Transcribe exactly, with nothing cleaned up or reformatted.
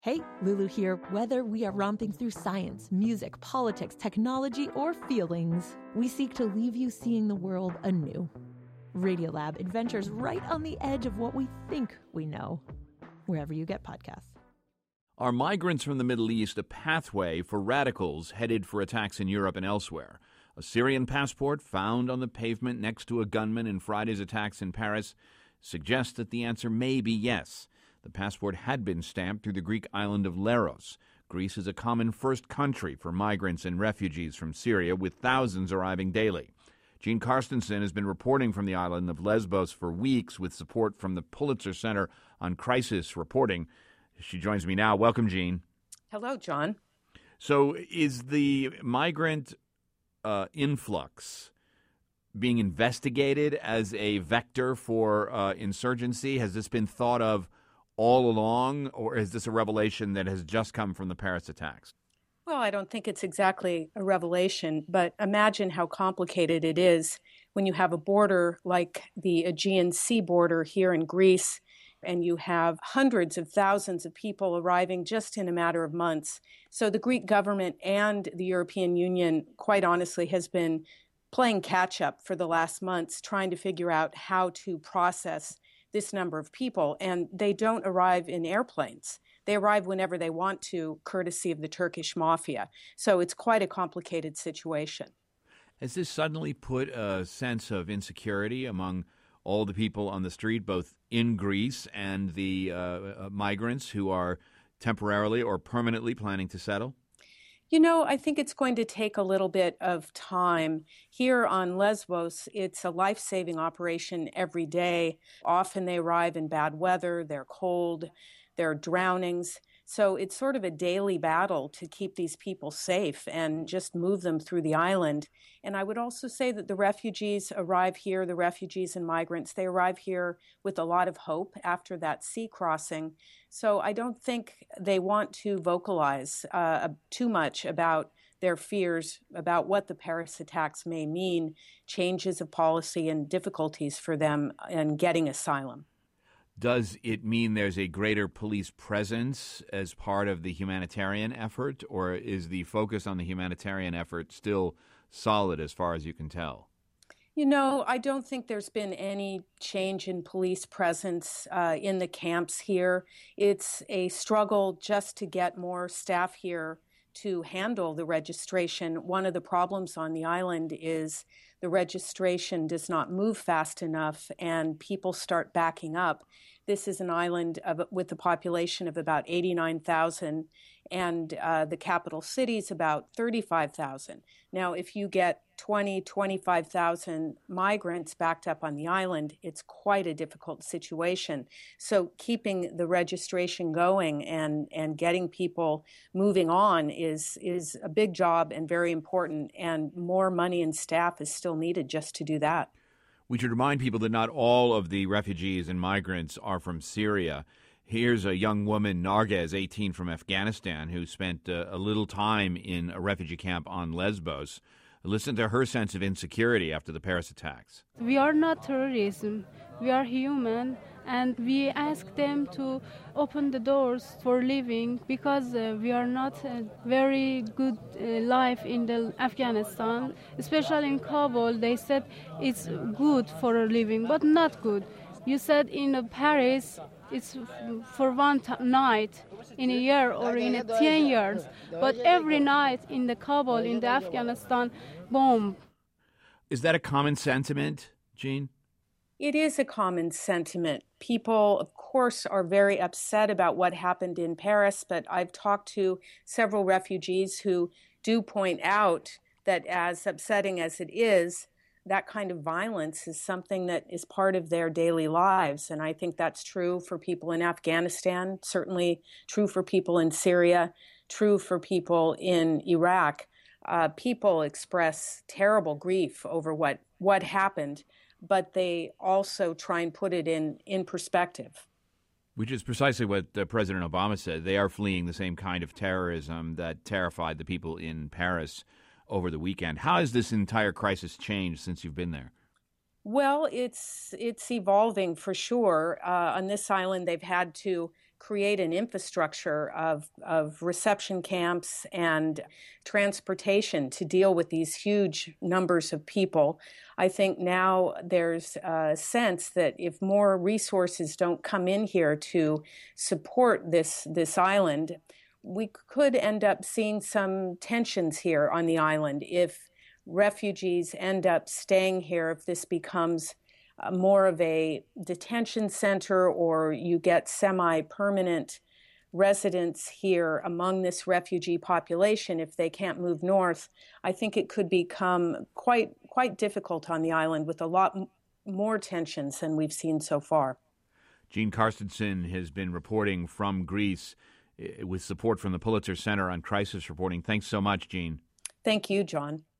Hey, Lulu here. Whether we are romping through science, music, politics, technology, or feelings, we seek to leave you seeing the world anew. Radiolab adventures right on the edge of what we think we know, wherever you get podcasts. Are migrants from the Middle East a pathway for radicals headed for attacks in Europe and elsewhere? A Syrian passport found on the pavement next to a gunman in Friday's attacks in Paris suggests that the answer may be yes. The passport had been stamped through the Greek island of Leros. Greece is a common first country for migrants and refugees from Syria, with thousands arriving daily. Jean Carstensen has been reporting from the island of Lesbos for weeks with support from the Pulitzer Center on Crisis Reporting. She joins me now. Welcome, Jean. Hello, John. So is the migrant uh, influx being investigated as a vector for uh, insurgency? Has this been thought of all along, or is this a revelation that has just come from the Paris attacks? Well, I don't think it's exactly a revelation, but imagine how complicated it is when you have a border like the Aegean Sea border here in Greece, and you have hundreds of thousands of people arriving just in a matter of months. So the Greek government and the European Union, quite honestly, has been playing catch-up for the last months, trying to figure out how to process this number of people, and they don't arrive in airplanes. They arrive whenever they want to, courtesy of the Turkish mafia. So it's quite a complicated situation. Has this suddenly put a sense of insecurity among all the people on the street, both in Greece and the uh, migrants who are temporarily or permanently planning to settle? You know, I think it's going to take a little bit of time. Here on Lesbos, it's a life-saving operation every day. Often they arrive in bad weather, they're cold, there are drownings. So it's sort of a daily battle to keep these people safe and just move them through the island. And I would also say that the refugees arrive here, the refugees and migrants, they arrive here with a lot of hope after that sea crossing. So I don't think they want to vocalize uh, too much about their fears about what the Paris attacks may mean, changes of policy and difficulties for them in getting asylum. Does it mean there's a greater police presence as part of the humanitarian effort, or is the focus on the humanitarian effort still solid as far as you can tell? You know, I don't think there's been any change in police presence uh, in the camps here. It's a struggle just to get more staff here to handle the registration. One of the problems on the island is the registration does not move fast enough and people start backing up. This is an island of, with a population of about eighty-nine thousand, and uh, the capital city is about thirty-five thousand. Now, if you get twenty, twenty-five thousand migrants backed up on the island, it's quite a difficult situation. So keeping the registration going and, and getting people moving on is, is a big job and very important, and more money and staff is still needed just to do that. We should remind people that not all of the refugees and migrants are from Syria. Here's a young woman, Narges, eighteen, from Afghanistan, who spent uh, a little time in a refugee camp on Lesbos. Listen to her sense of insecurity after the Paris attacks. We are not terrorism. We are human, and we ask them to open the doors for living because uh, we are not a very good uh, life in the Afghanistan. Especially in Kabul, they said it's good for a living, but not good. You said in uh, Paris, it's for one t- night in a year or in a ten years, but every night in the Kabul, in the Afghanistan, bomb. Is that a common sentiment, Jean? It is a common sentiment. People, of course, are very upset about what happened in Paris, but I've talked to several refugees who do point out that as upsetting as it is, that kind of violence is something that is part of their daily lives. And I think that's true for people in Afghanistan, certainly true for people in Syria, true for people in Iraq. Uh, people express terrible grief over what, what happened, but they also try and put it in, in perspective. Which is precisely what uh, President Obama said. They are fleeing the same kind of terrorism that terrified the people in Paris over the weekend. How has this entire crisis changed since you've been there? Well, it's it's evolving for sure. Uh, on this island, they've had to create an infrastructure of, of reception camps and transportation to deal with these huge numbers of people. I think now there's a sense that if more resources don't come in here to support this, this island, we could end up seeing some tensions here on the island if refugees end up staying here, if this becomes uh, more of a detention center, or you get semi-permanent residents here among this refugee population if they can't move north. I think it could become quite quite difficult on the island with a lot m- more tensions than we've seen so far. Jean Carstensen has been reporting from Greece with support from the Pulitzer Center on Crisis Reporting. Thanks so much, Jean. Thank you, John.